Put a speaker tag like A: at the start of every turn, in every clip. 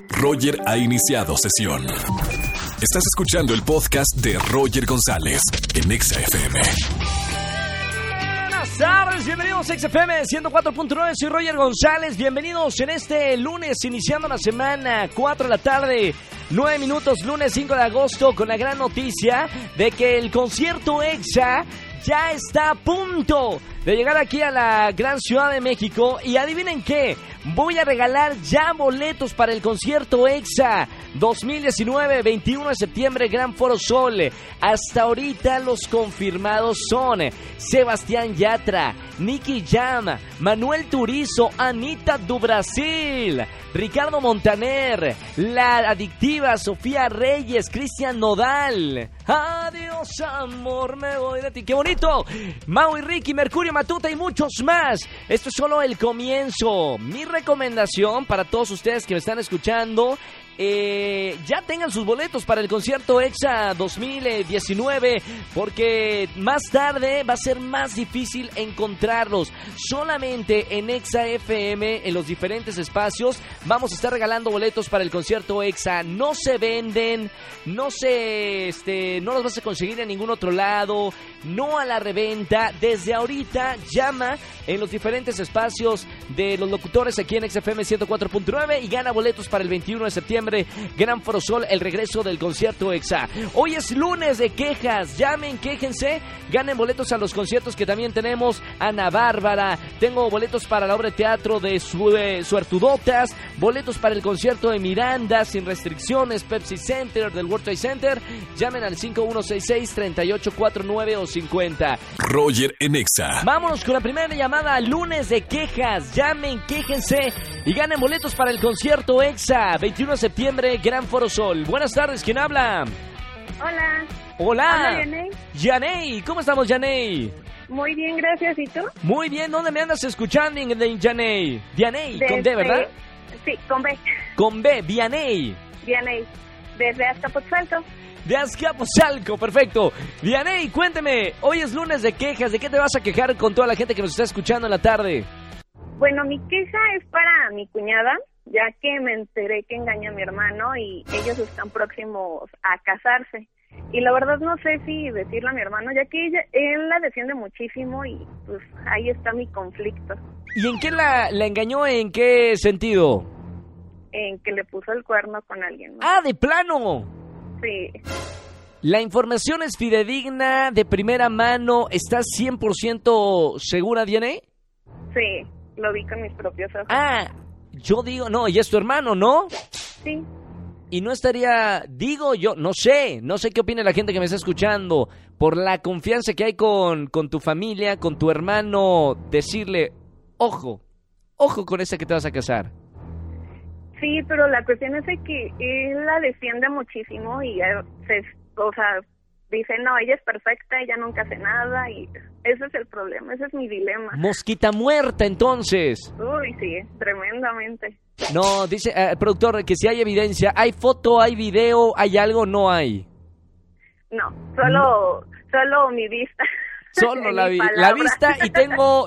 A: Roger ha iniciado sesión. Estás escuchando el podcast de Roger González en Exa FM.
B: Buenas tardes, bienvenidos a Exa FM 104.9, soy Roger González. Bienvenidos en este lunes, iniciando la semana, 4 de la tarde, 9 minutos, lunes 5 de agosto, con la gran noticia de que el concierto Exa ya está a punto de llegar aquí a la gran Ciudad de México. Y adivinen qué, voy a regalar ya boletos para el concierto Exa 2019, 21 de septiembre, Gran Foro Sol. Hasta ahorita los confirmados son Sebastián Yatra, Nicky Jam, Manuel Turizo, Anitta do Brasil, Ricardo Montaner, La Adictiva, Sofía Reyes, Cristian Nodal. Adiós amor, me voy de ti. ¡Qué bonito! Mau y Ricky, Mercurio Matute y muchos más. Esto es solo el comienzo. Mi recomendación para todos ustedes que me están escuchando, ya tengan sus boletos para el concierto Exa 2019, porque más tarde va a ser más difícil encontrarlos. Solamente en Exa FM, en los diferentes espacios, vamos a estar regalando boletos para el concierto Exa. No se venden, no los vas a conseguir en ningún otro lado, no a la reventa. Desde ahorita llama en los diferentes espacios de los locutores aquí en Exa FM 104.9 y gana boletos para el 21 de septiembre, Gran Foro Sol, el regreso del concierto Exa. Hoy es lunes de quejas, llamen, quéjense, ganen boletos a los conciertos que también tenemos. Ana Bárbara, tengo boletos para la obra de teatro de Suertudotas, boletos para el concierto de Miranda, Sin Restricciones, Pepsi Center, del World Trade Center. Llamen al 5166-3849 o 50.
A: Roger en Exa.
B: Vámonos con la primera llamada, lunes de quejas. Llamen, quéjense y ganen boletos para el concierto Exa 21 de septiembre, Gran Foro Sol. Buenas tardes, ¿quién habla?
C: Hola.
B: Hola.
C: Hola, Yaney.
B: Yaney, ¿cómo estamos, Yaney?
C: Muy bien, gracias. ¿Y tú?
B: Muy bien, ¿dónde me andas escuchando, Yaney? Yaney, con D, ¿verdad?
C: Sí, con B.
B: Con B, Yaney.
C: Yaney, desde Azcapotzalco.
B: De Azcapotzalco, perfecto. Yaney, cuénteme, hoy es lunes de quejas. ¿De qué te vas a quejar con toda la gente que nos está escuchando en la tarde?
C: Bueno, mi queja es para mi cuñada, ya que me enteré que engaña a mi hermano y ellos están próximos a casarse. Y la verdad no sé si decirle a mi hermano, ya que él la defiende muchísimo y pues ahí está mi conflicto.
B: ¿Y en qué la engañó? ¿En qué sentido?
C: En que le puso el cuerno con alguien más.
B: ¡Ah, de plano!
C: Sí.
B: ¿La información es fidedigna, de primera mano? ¿Estás 100% segura, Diane?
C: Sí, lo vi con mis propios ojos.
B: Ah, yo digo, no, y es tu hermano, ¿no?
C: Sí.
B: Y no estaría, digo yo, no sé qué opina la gente que me está escuchando, por la confianza que hay con tu familia, con tu hermano, decirle, ojo con esa que te vas a casar.
C: Sí, pero la cuestión es de que él la defiende muchísimo y dice, no, ella es perfecta, ella nunca hace nada y ese es el problema, ese es mi dilema.
B: Mosquita muerta, entonces.
C: Uy, sí, tremendamente.
B: No, dice el productor que si hay evidencia, ¿hay foto, hay video, hay algo? No hay.
C: No, solo mi vista.
B: Solo la vista y tengo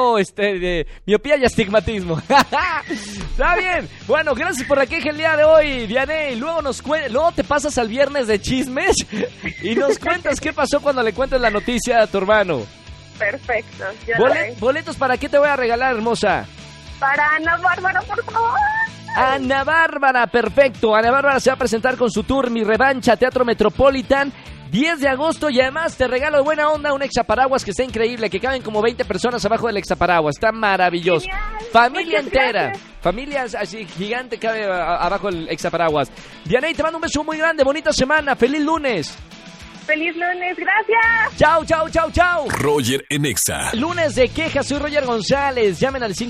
B: miopía y astigmatismo. Está bien. Bueno, gracias por la queja el día de hoy, Diane. Luego luego te pasas al viernes de chismes y nos cuentas qué pasó cuando le cuentes la noticia a tu hermano.
C: Perfecto.
B: ¿Boletos para qué te voy a regalar, hermosa?
C: Para Ana Bárbara, por favor.
B: Ana Bárbara, perfecto. Ana Bárbara se va a presentar con su tour Mi Revancha, Teatro Metropolitan, 10 de agosto, y además te regalo de buena onda un exaparaguas que está increíble, que caben como 20 personas abajo del exaparaguas, está maravilloso. Genial. Familia entera, gracias. Familia así gigante cabe abajo del exaparaguas. Dianey, te mando un beso muy grande, bonita semana, feliz lunes.
C: ¡Feliz lunes! ¡Gracias!
B: ¡Chao, chao, chao, chao!
A: Roger en Exa.
B: Lunes de quejas, soy Roger González. Llamen al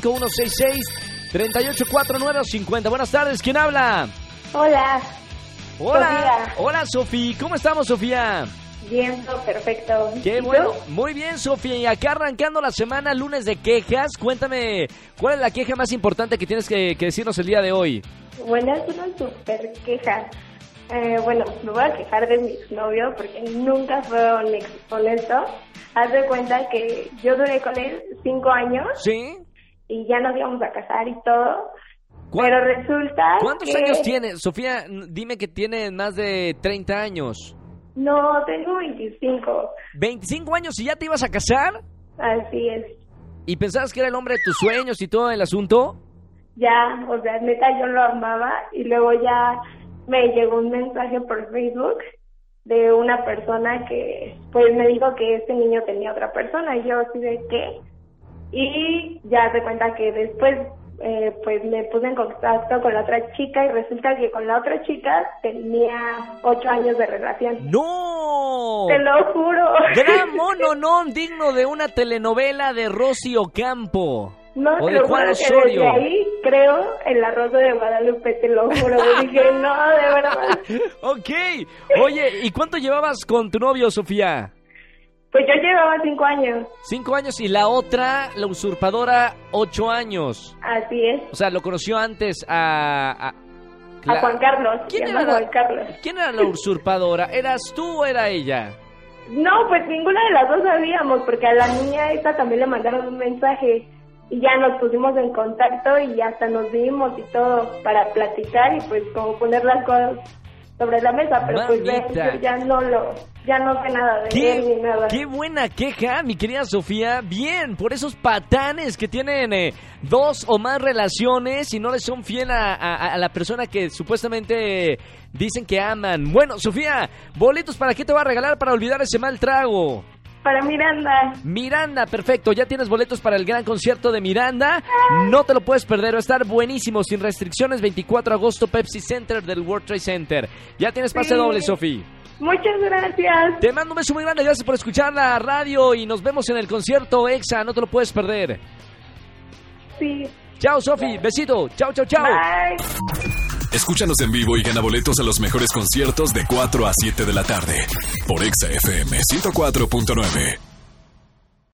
B: 5166-3849 o 50. Buenas tardes, ¿quién habla?
D: Hola.
B: Hola.
D: Sofía.
B: Hola, Sofía. ¿Cómo estamos, Sofía?
D: Bien, perfecto.
B: Qué bueno. Muy bien, Sofía. Y acá arrancando la semana, lunes de quejas. Cuéntame, ¿cuál es la queja más importante que tienes que decirnos el día de hoy?
D: Bueno, es una super queja. Bueno, me voy a quejar de mi exnovio porque nunca fue honesto. Haz de cuenta que yo duré con él 5 años.
B: ¿Sí?
D: Y ya nos íbamos a casar y todo. Pero resulta
B: ¿Cuántos años tienes? Sofía, dime que tienes más de 30 años.
D: No, tengo 25.
B: 25 años y ya te ibas a casar.
D: Así es.
B: ¿Y pensabas que era el hombre de tus sueños y todo el asunto?
D: Ya, o sea, neta, yo lo amaba y luego ya me llegó un mensaje por Facebook de una persona que pues me dijo que este niño tenía otra persona y yo así de ¿qué? Y ya se cuenta que después pues me puse en contacto con la otra chica y resulta que con la otra chica tenía 8 años de relación.
B: ¡No!
D: Te lo juro.
B: Gran mononón digno de una telenovela de Rosy Ocampo.
D: No,
B: o
D: te
B: de
D: lo
B: Juan
D: juro que
B: Osorio.
D: desde ahí creo en La Rosa de Guadalupe, te lo juro. Dije, no, de verdad.
B: Ok. Oye, ¿y cuánto llevabas con tu novio, Sofía?
D: Pues yo llevaba 5 años.
B: 5 años y la otra, la usurpadora, 8 años.
D: Así es.
B: O sea, lo conoció antes a
D: Juan Carlos.
B: ¿Quién
D: se
B: era
D: llama Juan Carlos.
B: ¿Quién era la usurpadora? ¿Eras tú o era ella?
D: No, pues ninguna de las dos sabíamos, porque a la niña esta también le mandaron un mensaje y ya nos pusimos en contacto y hasta nos vimos y todo para platicar y pues como poner las cosas sobre la mesa, pero pues
B: Mamita.
D: yo ya no sé nada de él ni nada.
B: ¡Qué buena queja, mi querida Sofía! Bien, por esos patanes que tienen 2 o más relaciones y no les son fiel a la persona que supuestamente dicen que aman. Bueno, Sofía, boletos para qué te va a regalar para olvidar ese mal trago.
D: Para Miranda.
B: Miranda, perfecto, ya tienes boletos para el gran concierto de Miranda, no te lo puedes perder, va a estar buenísimo, sin restricciones, 24 de agosto, Pepsi Center del World Trade Center. Ya tienes pase doble, Sofía.
D: Muchas gracias.
B: Te mando un beso muy grande, gracias por escuchar la radio y nos vemos en el concierto EXA, no te lo puedes perder.
D: Sí.
B: Chao, Sofi, besito, chao, chao, chao.
D: Bye.
A: Escúchanos en vivo y gana boletos a los mejores conciertos de 4 a 7 de la tarde por EXA FM 104.9.